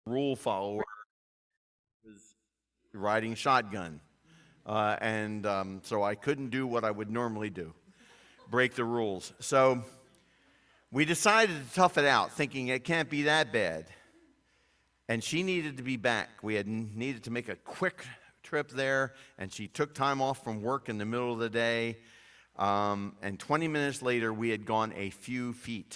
rule follower was riding shotgun. So I couldn't do what I would normally do, break the rules. So we decided to tough it out, thinking it can't be that bad. And she needed to be back. We had needed to make a quick trip there, and she took time off from work in the middle of the day. And 20 minutes later, we had gone a few feet.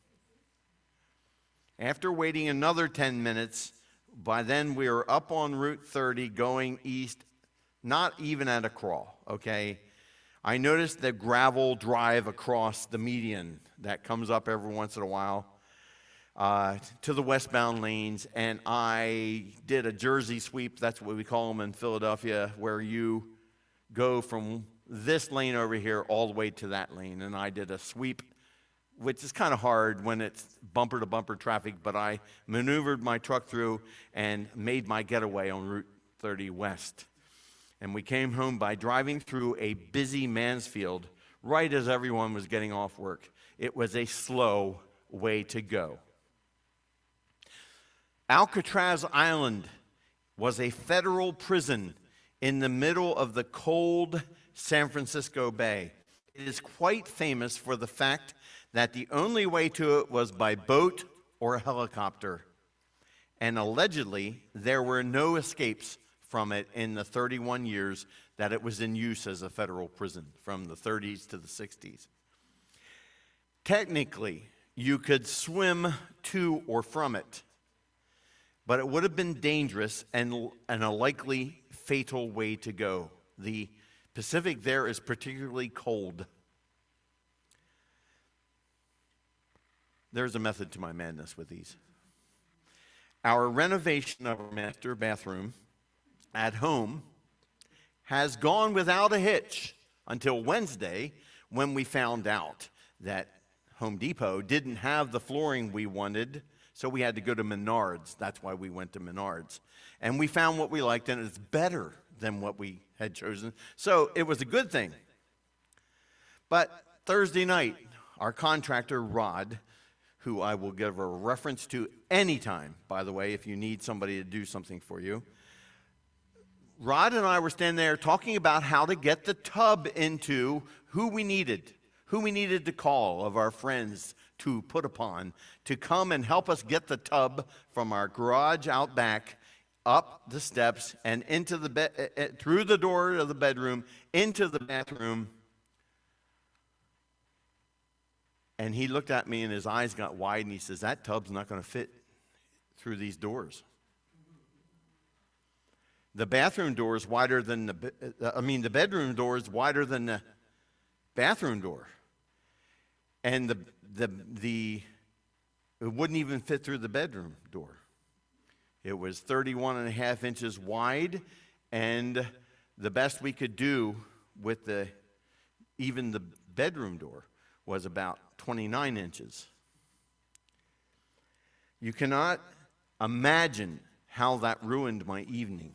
After waiting another 10 minutes, by then we were up on Route 30 going east, not even at a crawl, okay? I noticed the gravel drive across the median that comes up every once in a while to the westbound lanes, and I did a Jersey sweep. That's what we call them in Philadelphia, where you go from this lane over here all the way to that lane. And I did a sweep, which is kind of hard when it's bumper-to-bumper traffic, but I maneuvered my truck through and made my getaway on Route 30 West. And we came home by driving through a busy Mansfield right as everyone was getting off work. It was a slow way to go. Alcatraz Island was a federal prison in the middle of the cold San Francisco Bay. It is quite famous for the fact that the only way to it was by boat or helicopter. And allegedly, there were no escapes from it in the 31 years that it was in use as a federal prison, from the 30s to the 60s. Technically, you could swim to or from it, but it would have been dangerous and a likely fatal way to go. The Pacific there is particularly cold. There's a method to my madness with these. Our renovation of our master bathroom at home has gone without a hitch until Wednesday, when we found out that Home Depot didn't have the flooring we wanted, so we had to go to Menards. That's why we went to Menards. And we found what we liked, and it's better than what we had chosen. So it was a good thing. But Thursday night, our contractor, Rod, who I will give a reference to anytime, by the way, if you need somebody to do something for you, Rod and I were standing there talking about how to get the tub into who we needed to call of our friends to put upon to come and help us get the tub from our garage out back, up the steps, and into the through the door of the bedroom, into the bathroom. And he looked at me and his eyes got wide and he says, "That tub's not going to fit through these doors." The bathroom door is wider than the bedroom door is wider than the bathroom door. And it wouldn't even fit through the bedroom door. It was 31 and a half inches wide, and the best we could do with even the bedroom door was about 29 inches. You cannot imagine how that ruined my evening.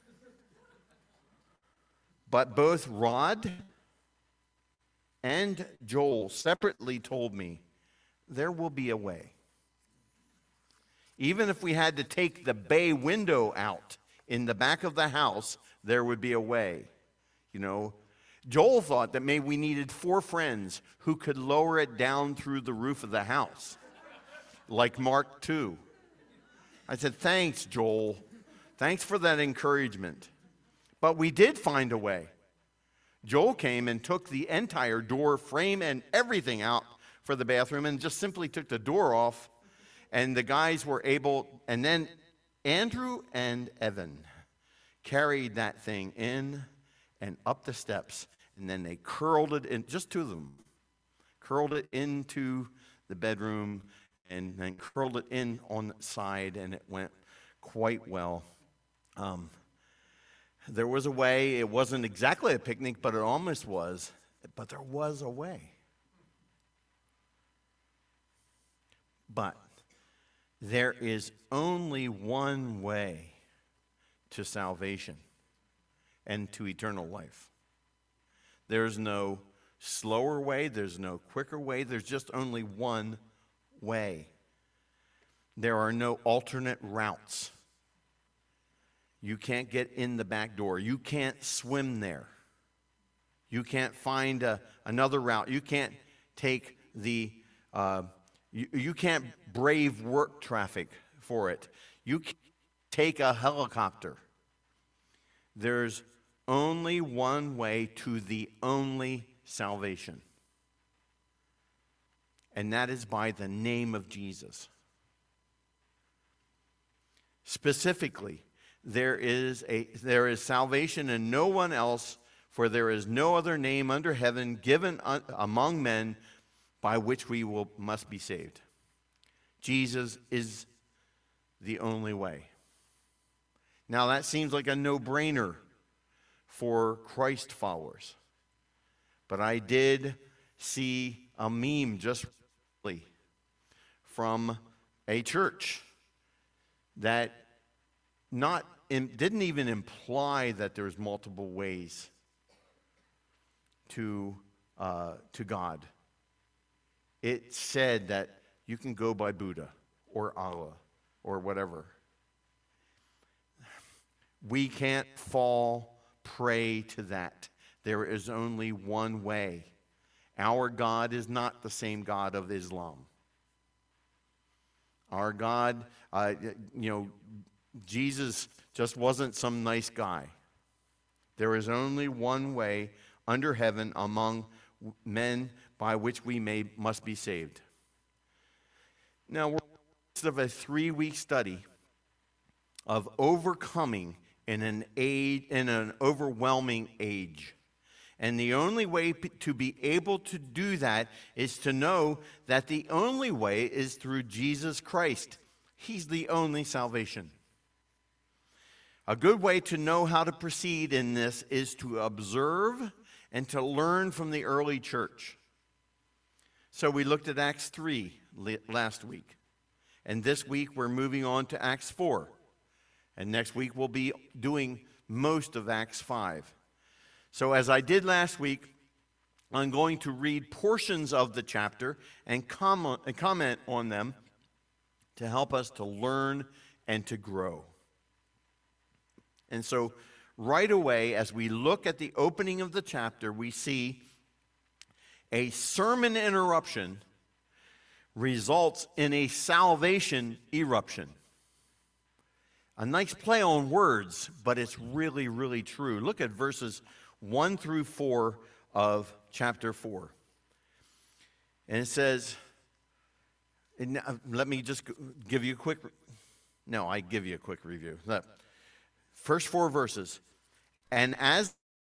But both Rod and Joel separately told me, there will be a way. Even if we had to take the bay window out in the back of the house, there would be a way. You know, Joel thought that maybe we needed 4 friends who could lower it down through the roof of the house, like Mark II. I said, "Thanks, Joel. Thanks for that encouragement." But we did find a way. Joel came and took the entire door frame and everything out for the bathroom and just simply took the door off. And the guys were able, and then Andrew and Evan carried that thing in and up the steps. And then they curled it in, just 2 of them, curled it into the bedroom and then curled it in on the side, and it went quite well. There was a way. It wasn't exactly a picnic, but it almost was. But there was a way. But there is only one way to salvation and to eternal life. There's no slower way. There's no quicker way. There's just only one way. There are no alternate routes. You can't get in the back door. You can't swim there. You can't find another route. You can't take you can't brave work traffic for it. You can't take a helicopter. There's only one way to the only salvation. And that is by the name of Jesus. Specifically, there is salvation in no one else, for there is no other name under heaven given among men by which we must be saved. Jesus is the only way. Now that seems like a no-brainer for Christ followers. But I did see a meme just recently from a church that didn't even imply that there's multiple ways to God. It said that you can go by Buddha or Allah or whatever. We can't fall prey to that. There is only one way. Our God is not the same God of Islam. Our God, Jesus just wasn't some nice guy. There is only one way under heaven among men by which we must be saved. Now, we're in the midst of a 3-week study of overcoming in an overwhelming age. And the only way to be able to do that is to know that the only way is through Jesus Christ. He's the only salvation. A good way to know how to proceed in this is to observe and to learn from the early church. So we looked at Acts 3 last week. And this week we're moving on to Acts 4. And next week we'll be doing most of Acts 5. So as I did last week, I'm going to read portions of the chapter and comment on them to help us to learn and to grow. And so right away, as we look at the opening of the chapter, we see a sermon interruption results in a salvation eruption. A nice play on words, but it's really, really true. Look at verses 1 through 4 of chapter 4. And it says, let me just give you a quick, I give you a quick review. Look, first 4 verses. And as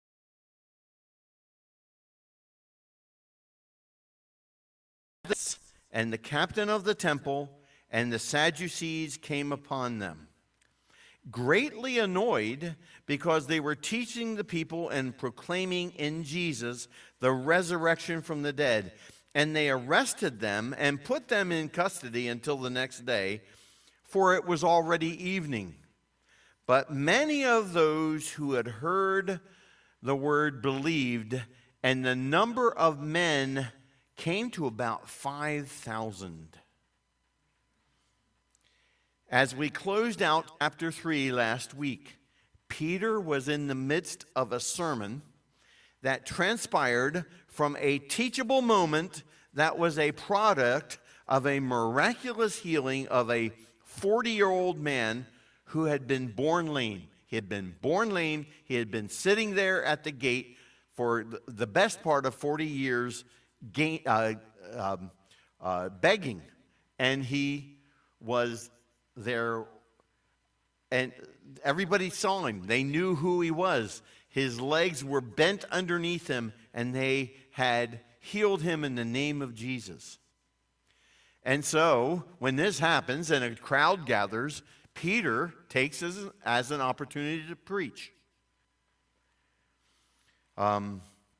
and the captain of the temple and the Sadducees came upon them, greatly annoyed because they were teaching the people and proclaiming in Jesus the resurrection from the dead. And they arrested them and put them in custody until the next day, for it was already evening. But many of those who had heard the word believed, and the number of men came to about 5,000. As we closed out chapter 3 last week, Peter was in the midst of a sermon that transpired from a teachable moment that was a product of a miraculous healing of a 40-year-old man who had been born lame. He had been born lame. He had been sitting there at the gate for the best part of 40 years begging. And he was there, and everybody saw him. They knew who he was. His legs were bent underneath him, and they had healed him in the name of Jesus. And so, when this happens and a crowd gathers, Peter takes it as an opportunity to preach. And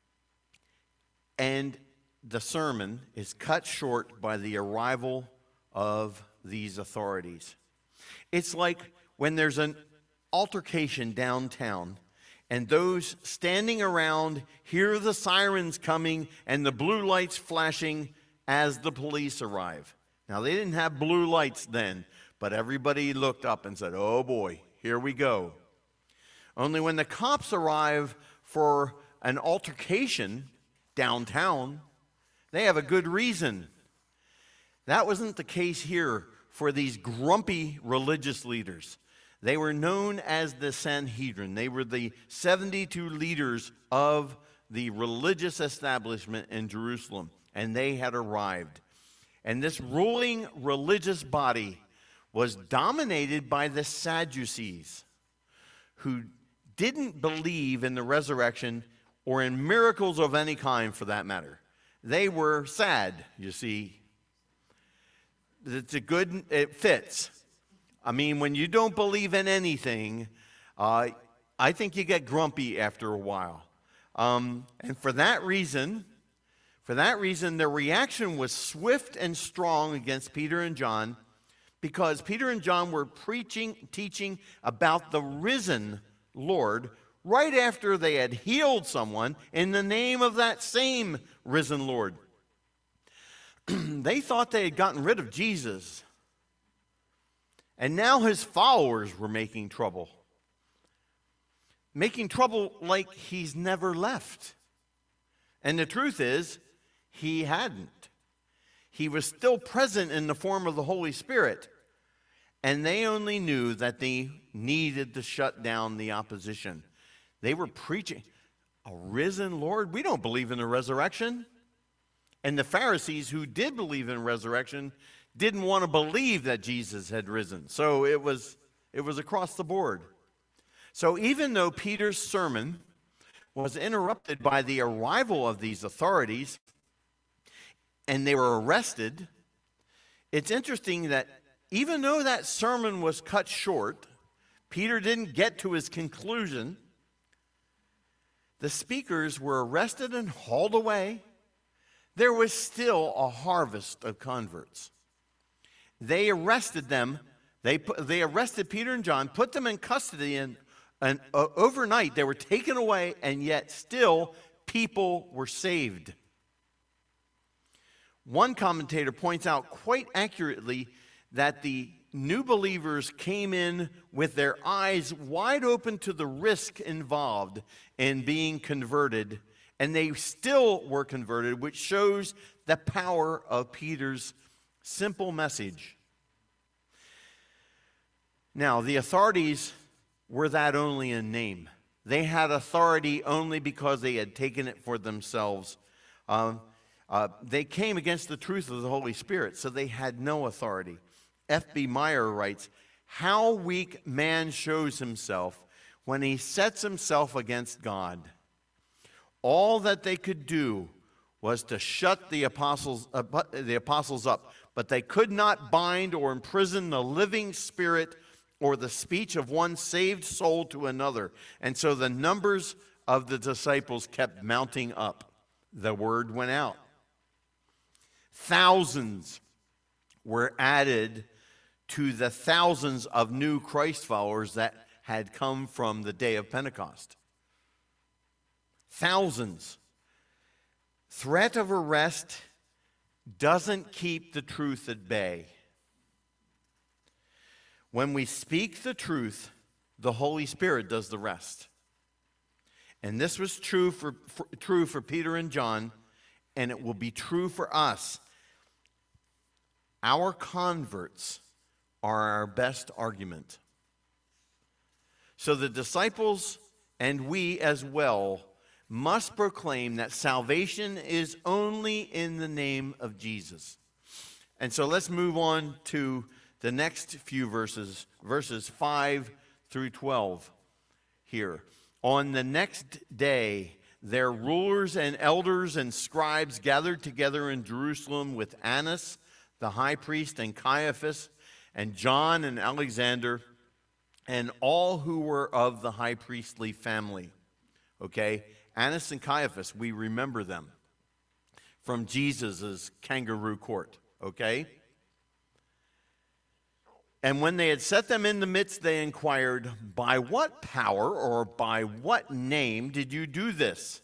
the sermon is cut short by the arrival of these authorities. It's like when there's an altercation downtown and those standing around hear the sirens coming and the blue lights flashing as the police arrive. Now, they didn't have blue lights then, but everybody looked up and said, oh boy, here we go. Only when the cops arrive for an altercation downtown, they have a good reason. That wasn't the case here for these grumpy religious leaders. They were known as the Sanhedrin. They were the 72 leaders of the religious establishment in Jerusalem, and they had arrived. And this ruling religious body was dominated by the Sadducees, who didn't believe in the resurrection or in miracles of any kind for that matter. They were sad, you see. It fits. I mean, when you don't believe in anything, I think you get grumpy after a while. And for that reason, their reaction was swift and strong against Peter and John, because Peter and John were teaching about the risen Lord right after they had healed someone in the name of that same risen Lord. They thought they had gotten rid of Jesus, and now his followers were making trouble like he's never left. And the truth is, he hadn't. He was still present in the form of the Holy Spirit, and they only knew that they needed to shut down the opposition. They were preaching a risen Lord. We don't believe in the resurrection. And the Pharisees, who did believe in resurrection, didn't want to believe that Jesus had risen. So it was across the board. So even though Peter's sermon was interrupted by the arrival of these authorities, and they were arrested, it's interesting that even though that sermon was cut short, Peter didn't get to his conclusion. The speakers were arrested and hauled away. There was still a harvest of converts. They arrested them. They arrested Peter and John, put them in custody, and overnight they were taken away, and yet still people were saved. One commentator points out quite accurately that the new believers came in with their eyes wide open to the risk involved in being converted, and they still were converted, which shows the power of Peter's simple message. Now, the authorities were that only in name. They had authority only because they had taken it for themselves. They came against the truth of the Holy Spirit, so they had no authority. F.B. Meyer writes, "How weak man shows himself when he sets himself against God. All that they could do was to shut the apostles up, but they could not bind or imprison the living spirit or the speech of one saved soul to another. And so the numbers of the disciples kept mounting up." The word went out. Thousands were added to the thousands of new Christ followers that had come from the day of Pentecost. Thousands. Threat of arrest doesn't keep the truth at bay. When we speak the truth, the Holy Spirit does the rest. And this was true for Peter and John, and it will be true for us. Our converts are our best argument. So the disciples and we as well must proclaim that salvation is only in the name of Jesus. And so let's move on to the next few verses 5 through 12 here. On the next day, their rulers and elders and scribes gathered together in Jerusalem with Annas, the high priest, and Caiaphas, and John and Alexander, and all who were of the high priestly family. Okay? Annas and Caiaphas, we remember them from Jesus' kangaroo court. Okay? And when they had set them in the midst, they inquired, "By what power or by what name did you do this?"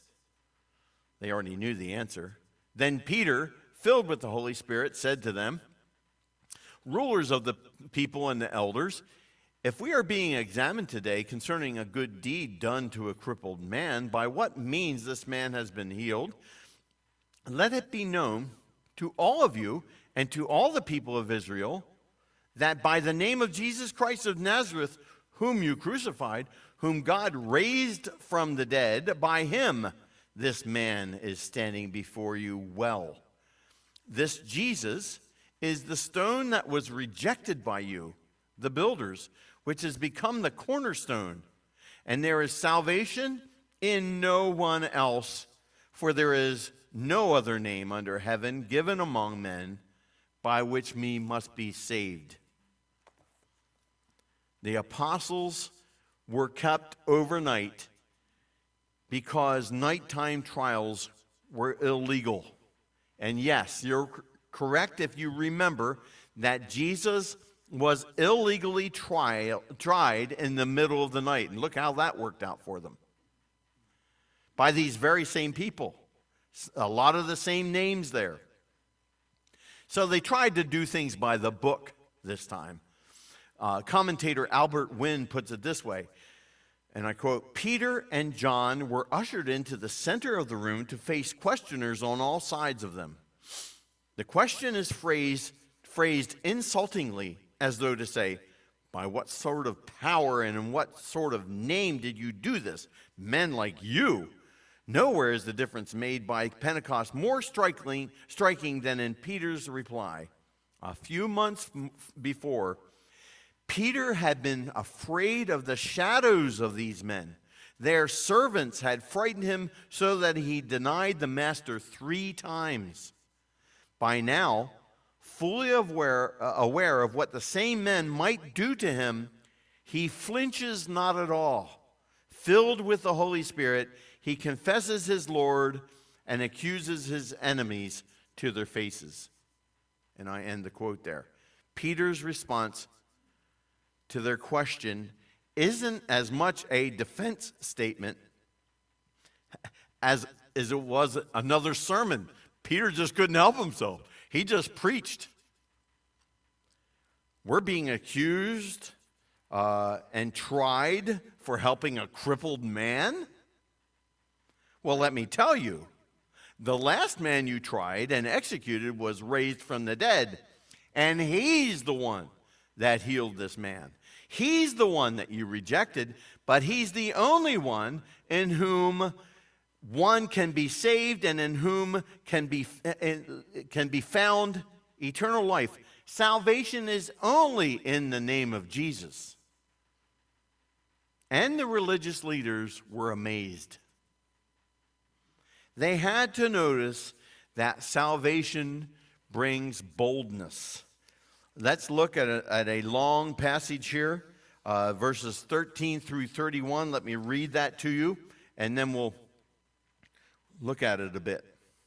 They already knew the answer. Then Peter, filled with the Holy Spirit, said to them, rulers of the people and the elders, if we are being examined today concerning a good deed done to a crippled man, by what means this man has been healed, let it be known to all of you and to all the people of Israel that by the name of Jesus Christ of Nazareth, whom you crucified, whom God raised from the dead, by him this man is standing before you well. This Jesus is the stone that was rejected by you, the builders, which has become the cornerstone. And there is salvation in no one else, for there is no other name under heaven given among men by which we must be saved. The apostles were kept overnight because nighttime trials were illegal. And yes, you're correct if you remember that Jesus was illegally tried in the middle of the night. And look how that worked out for them. By these very same people. A lot of the same names there. So they tried to do things by the book this time. Commentator Albert Wynn puts it this way, and I quote, Peter and John were ushered into the center of the room to face questioners on all sides of them. The question is phrased insultingly, as though to say, by what sort of power and in what sort of name did you do this? Men like you. Nowhere is the difference made by Pentecost more striking than in Peter's reply. A few months before, Peter had been afraid of the shadows of these men. Their servants had frightened him so that he denied the master 3 times. By now, fully aware of what the same men might do to him, he flinches not at all. Filled with the Holy Spirit, he confesses his Lord and accuses his enemies to their faces. And I end the quote there. Peter's response to their question isn't as much a defense statement as it was another sermon. Peter just couldn't help himself. He just preached. We're being accused and tried for helping a crippled man? Well, let me tell you, the last man you tried and executed was raised from the dead, and he's the one that healed this man. He's the one that you rejected, but he's the only one in whom one can be saved and in whom can be found eternal life. Salvation is only in the name of Jesus. And the religious leaders were amazed. They had to notice that salvation brings boldness. Let's look at a long passage here, verses 13 through 31. Let me read that to you, and then we'll look at it a bit.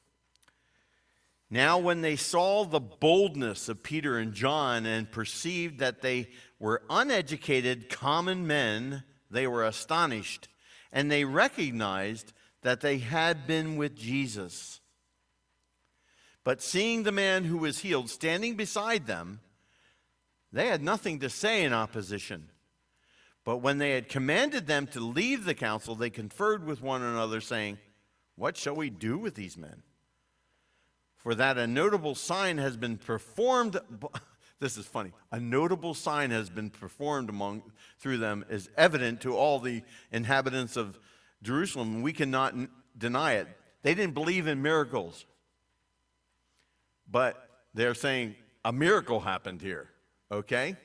Now when they saw the boldness of Peter and John and perceived that they were uneducated common men, they were astonished, and they recognized that they had been with Jesus. But seeing the man who was healed standing beside them, they had nothing to say in opposition. But when they had commanded them to leave the council, they conferred with one another, saying, "What shall we do with these men? For that a notable sign has been performed." This is funny. A notable sign has been performed through them is evident to all the inhabitants of Jerusalem. We cannot deny it. They didn't believe in miracles. But they're saying a miracle happened here. Okay?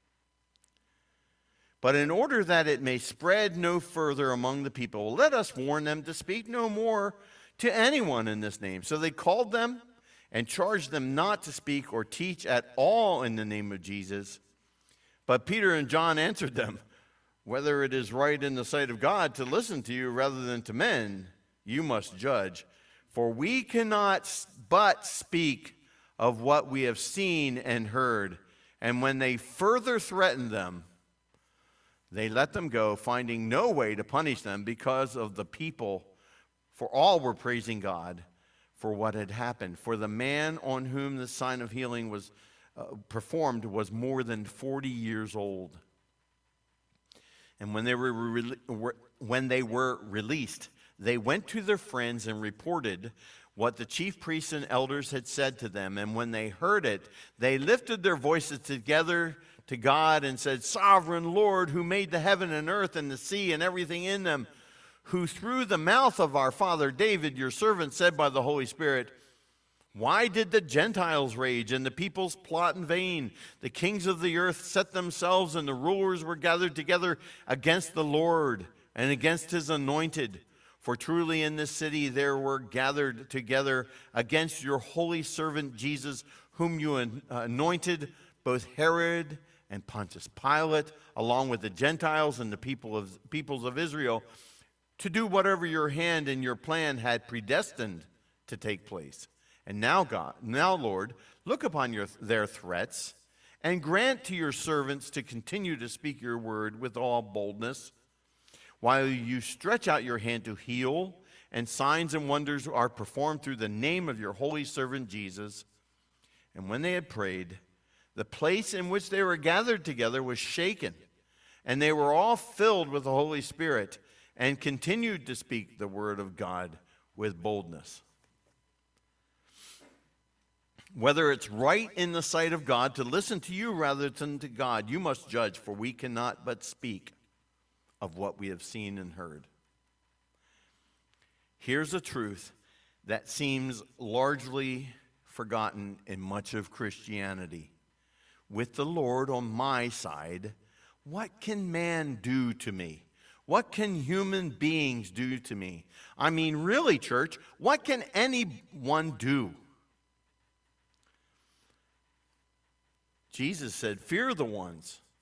But in order that it may spread no further among the people, let us warn them to speak no more to anyone in this name. So they called them and charged them not to speak or teach at all in the name of Jesus. But Peter and John answered them, "Whether it is right in the sight of God to listen to you rather than to men, you must judge. For we cannot but speak of what we have seen and heard." And when they further threatened them, they let them go, finding no way to punish them because of the people, for all were praising God for what had happened. For the man on whom the sign of healing was performed was more than 40 years old. And when they were released, they went to their friends and reported what the chief priests and elders had said to them. And when they heard it, they lifted their voices together to God and said, "Sovereign Lord, who made the heaven and earth and the sea and everything in them, who through the mouth of our father David, your servant, said by the Holy Spirit, why did the Gentiles rage and the peoples plot in vain? The kings of the earth set themselves and the rulers were gathered together against the Lord and against his anointed. For truly in this city there were gathered together against your holy servant Jesus, whom you anointed, both Herod and Pontius Pilate, along with the Gentiles and the peoples of Israel, to do whatever your hand and your plan had predestined to take place. And now, God, Lord, look upon their threats and grant to your servants to continue to speak your word with all boldness, while you stretch out your hand to heal, and signs and wonders are performed through the name of your holy servant Jesus." And when they had prayed, the place in which they were gathered together was shaken, and they were all filled with the Holy Spirit and continued to speak the word of God with boldness. Whether it's right in the sight of God to listen to you rather than to God, you must judge, for we cannot but speak of what we have seen and heard. Here's a truth that seems largely forgotten in much of Christianity. With the Lord on my side, what can man do to me? What can human beings do to me? I mean, really, church, what can anyone do? Jesus said, fear the one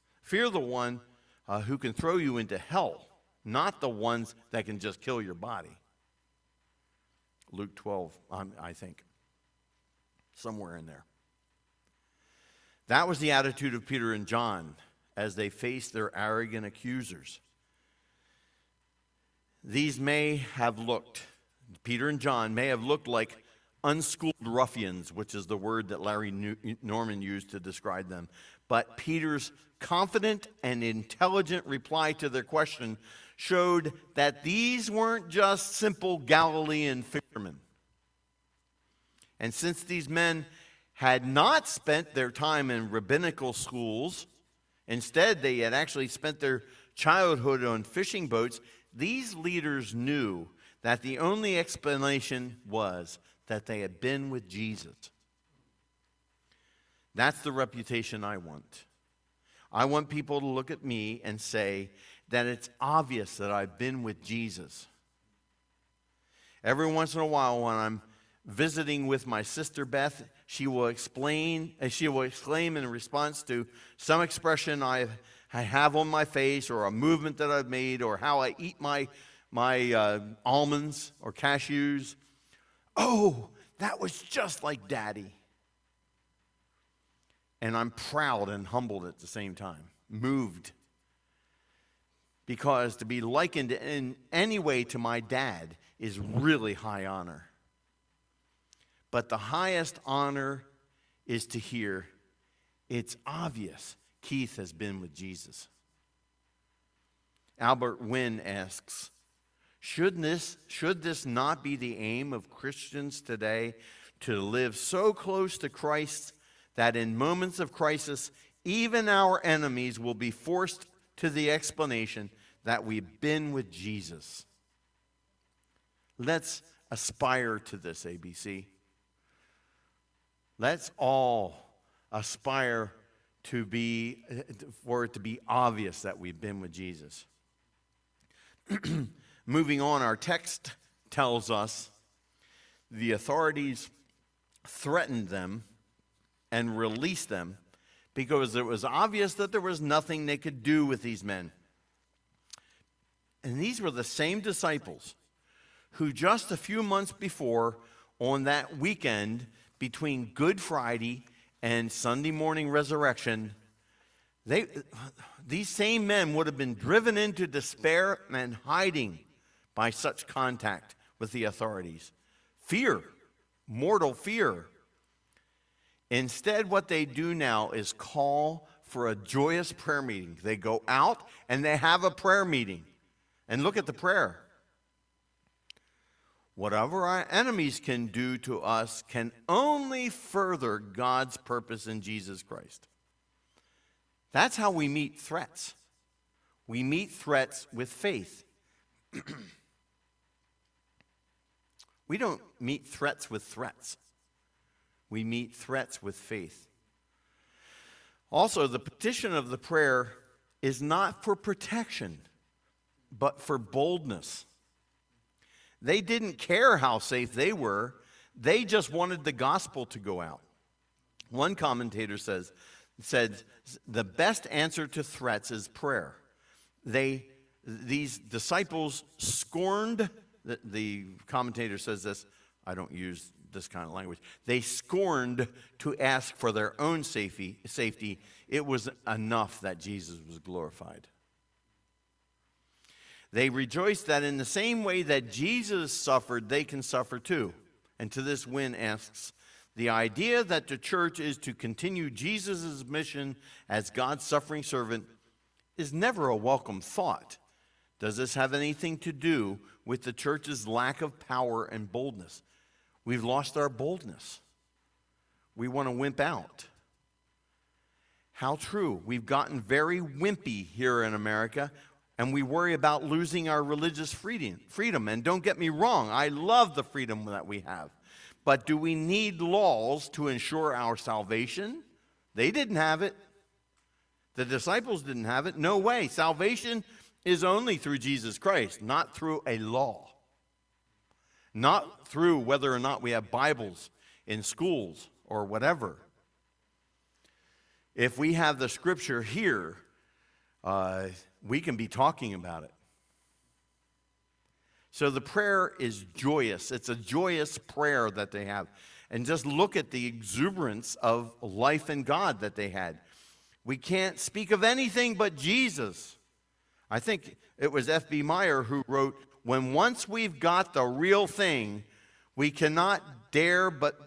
who can throw you into hell, not the ones that can just kill your body. Luke 12, I think, somewhere in there. That was the attitude of Peter and John as they faced their arrogant accusers. Peter and John may have looked like unschooled ruffians, which is the word that Larry Norman used to describe them. But Peter's confident and intelligent reply to their question showed that these weren't just simple Galilean fishermen. And since these men had not spent their time in rabbinical schools, instead they had actually spent their childhood on fishing boats, these leaders knew that the only explanation was that they had been with Jesus. That's the reputation I want. I want people to look at me and say that it's obvious that I've been with Jesus. Every once in a while when I'm visiting with my sister Beth, she will exclaim in response to some expression I have on my face, or a movement that I've made, or how I eat my almonds or cashews. "Oh, that was just like Daddy." And I'm proud and humbled at the same time, moved. Because to be likened in any way to my dad is really high honor. But the highest honor is to hear, it's obvious Keith has been with Jesus. Albert Wynn asks, should this not be the aim of Christians today, to live so close to Christ that in moments of crisis, even our enemies will be forced to the explanation that we've been with Jesus? Let's aspire to this, ABC. Let's all aspire for it to be obvious that we've been with Jesus. Moving on, our text tells us the authorities threatened them and released them because it was obvious that there was nothing they could do with these men. And these were the same disciples who just a few months before, on that weekend between Good Friday and Sunday morning resurrection, these same men would have been driven into despair and hiding by such contact with the authorities. Fear, mortal fear. Instead, what they do now is call for a joyous prayer meeting. They go out and they have a prayer meeting. And look at the prayer. Whatever our enemies can do to us can only further God's purpose in Jesus Christ. That's how we meet threats. We meet threats with faith. We don't meet threats with threats. We meet threats with faith. Also, the petition of the prayer is not for protection, but for boldness. They didn't care how safe they were. They just wanted the gospel to go out. One commentator said, the best answer to threats is prayer. These disciples scorned, the commentator says this, I don't use this kind of language. They scorned to ask for their own safety. It was enough that Jesus was glorified. They rejoiced that in the same way that Jesus suffered, they can suffer too. And to this, Wynne asks, the idea that the church is to continue Jesus' mission as God's suffering servant is never a welcome thought. Does this have anything to do with the church's lack of power and boldness? We've lost our boldness. We want to wimp out. How true. We've gotten very wimpy here in America, and we worry about losing our religious freedom. And don't get me wrong, I love the freedom that we have. But do we need laws to ensure our salvation? They didn't have it. The disciples didn't have it. No way. Salvation is only through Jesus Christ, not through a law. Not through whether or not we have Bibles in schools or whatever. If we have the scripture here, we can be talking about it. So the prayer is joyous. It's a joyous prayer that they have. And just look at the exuberance of life in God that they had. We can't speak of anything but Jesus. I think it was F.B. Meyer who wrote, when once we've got the real thing, we cannot dare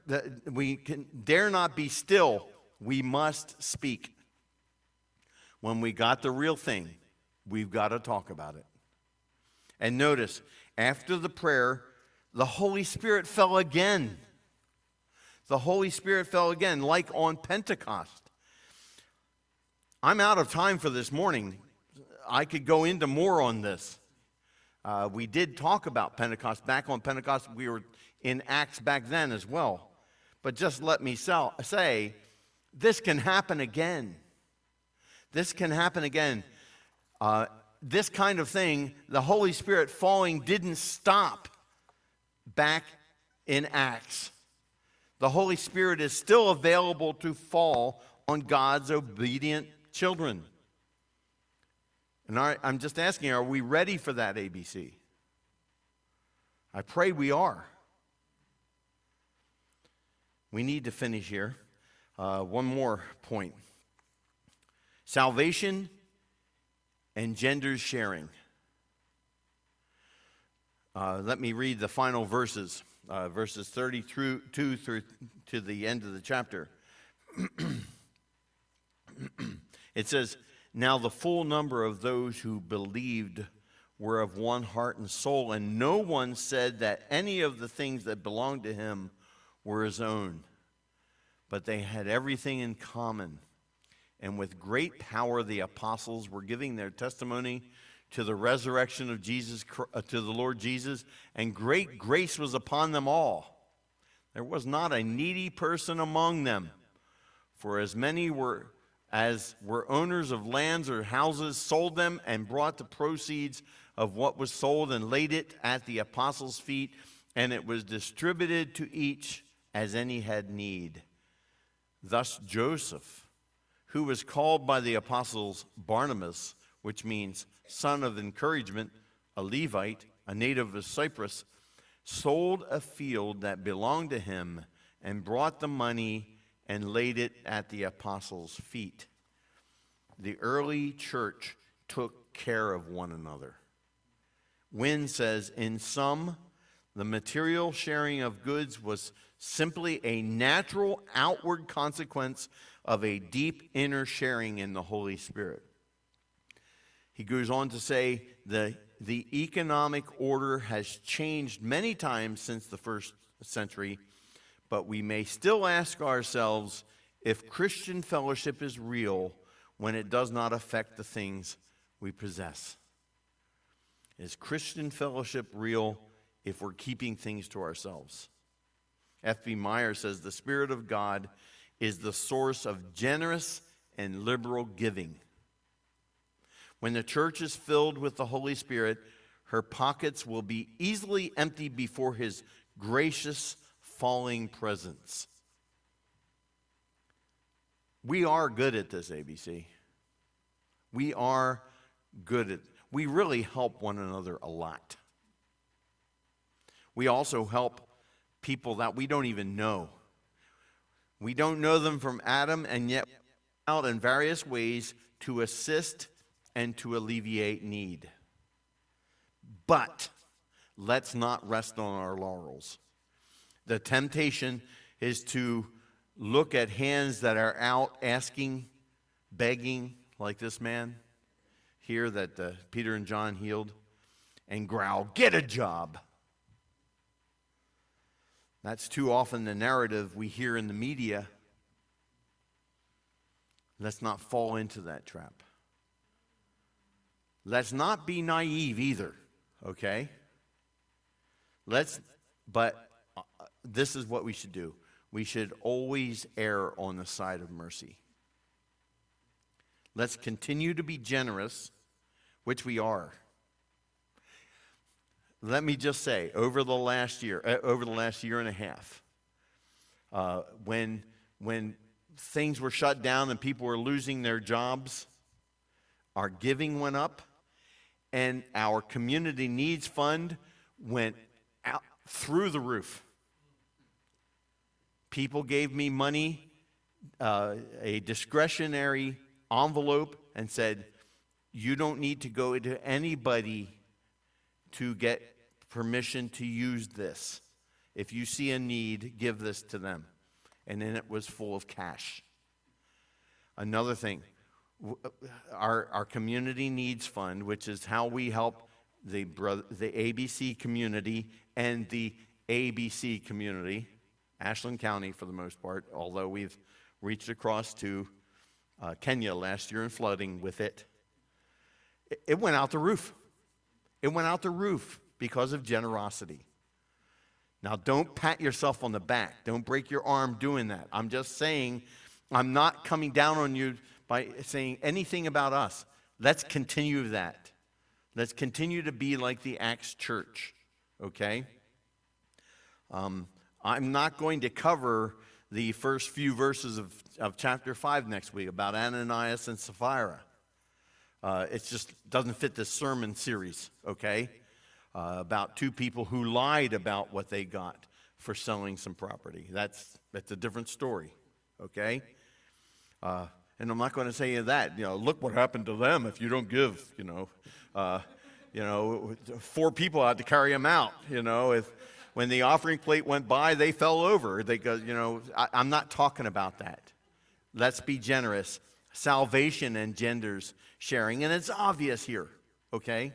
not be still. We must speak. When we got the real thing, we've got to talk about it. And notice, after the prayer, the Holy Spirit fell again. The Holy Spirit fell again, like on Pentecost. I'm out of time for this morning. I could go into more on this. We did talk about Pentecost. Back on Pentecost, we were in Acts back then as well. But just let me say, this can happen again. This can happen again. This kind of thing, the Holy Spirit falling didn't stop back in Acts. The Holy Spirit is still available to fall on God's obedient children. And I'm just asking, are we ready for that ABC? I pray we are. We need to finish here. One more point. Salvation engenders sharing. Let me read the final verses, verses 32 through to the end of the chapter. It says, now the full number of those who believed were of one heart and soul, and no one said that any of the things that belonged to him were his own, but they had everything in common. And with great power the apostles were giving their testimony to the resurrection of Jesus, to the Lord Jesus, and great grace was upon them all. There was not a needy person among them, for as many as were owners of lands or houses sold them and brought the proceeds of what was sold and laid it at the apostles' feet, and it was distributed to each as any had need. Thus Joseph, who was called by the apostles Barnabas, which means son of encouragement, a Levite, a native of Cyprus, sold a field that belonged to him and brought the money and laid it at the apostles' feet. The early church took care of one another. Wynne says, in some, the material sharing of goods was simply a natural outward consequence of a deep inner sharing in the Holy Spirit. He goes on to say the economic order has changed many times since the first century, but we may still ask ourselves if Christian fellowship is real when it does not affect the things we possess. Is Christian fellowship real if we're keeping things to ourselves? F.B. Meyer says the Spirit of God is the source of generous and liberal giving. When the church is filled with the Holy Spirit, her pockets will be easily emptied before his gracious falling presence. We are good at this, ABC. We are good at it. We really help one another a lot. We also help people that we don't even know. We don't know them from Adam, and yet we're out in various ways to assist and to alleviate need. But let's not rest on our laurels. The temptation is to look at hands that are out asking, begging, like this man here that Peter and John healed, and growl, "Get a job." That's too often the narrative we hear in the media. Let's not fall into that trap. Let's not be naive either, okay? But this is what we should do. We should always err on the side of mercy. Let's continue to be generous, which we are. Let me just say, over the last year and a half, when things were shut down and people were losing their jobs, our giving went up, and our community needs fund went out through the roof. People gave me money, a discretionary envelope, and said, "You don't need to go to anybody to get permission to use this. If you see a need, give this to them." And then it was full of cash. Another thing, our community needs fund, which is how we help the ABC community and the ABC community, Ashland County for the most part, although we've reached across to Kenya last year in flooding with it. It went out the roof. It went out the roof because of generosity. Now, don't pat yourself on the back. Don't break your arm doing that. I'm just saying, I'm not coming down on you by saying anything about us. Let's continue that. Let's continue to be like the Acts church, okay? I'm not going to cover the first few verses of chapter 5 next week about Ananias and Sapphira. It just doesn't fit this sermon series, okay? About two people who lied about what they got for selling some property. That's a different story, okay? And I'm not going to say any of that. Look what happened to them if you don't give. 4 people had to carry them out. When the offering plate went by, they fell over. They go. I'm not talking about that. Let's be generous. Salvation engenders sharing, and it's obvious here. Okay.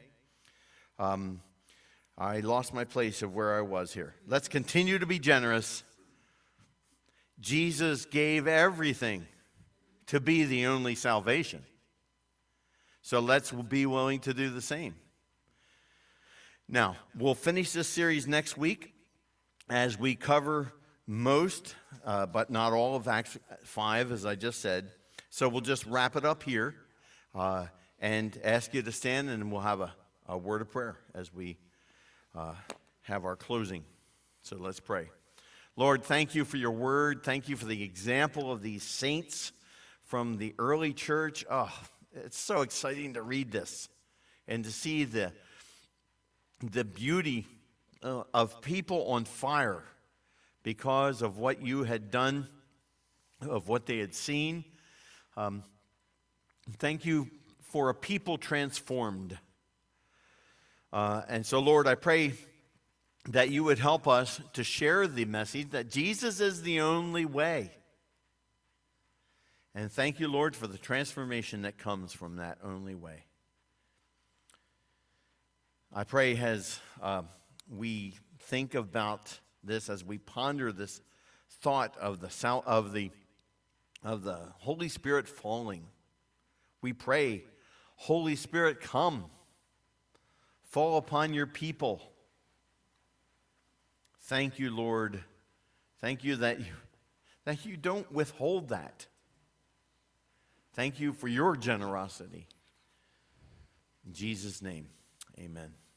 I lost my place of where I was here. Let's continue to be generous. Jesus gave everything to be the only salvation. So let's be willing to do the same. Now, we'll finish this series next week as we cover most, but not all of Acts 5, as I just said. So we'll just wrap it up here and ask you to stand, and we'll have a word of prayer as we have our closing. So let's pray. Lord, thank you for your word. Thank you for the example of these saints from the early church. Oh, it's so exciting to read this and to see the beauty of people on fire because of what you had done, of what they had seen. Thank you for a people transformed. And so, Lord, I pray that you would help us to share the message that Jesus is the only way. And thank you, Lord, for the transformation that comes from that only way. I pray as we think about this, as we ponder this thought of the Holy Spirit falling, we pray, Holy Spirit, come, fall upon your people. Thank you, Lord. Thank you that you don't withhold that. Thank you for your generosity. In Jesus' name, amen.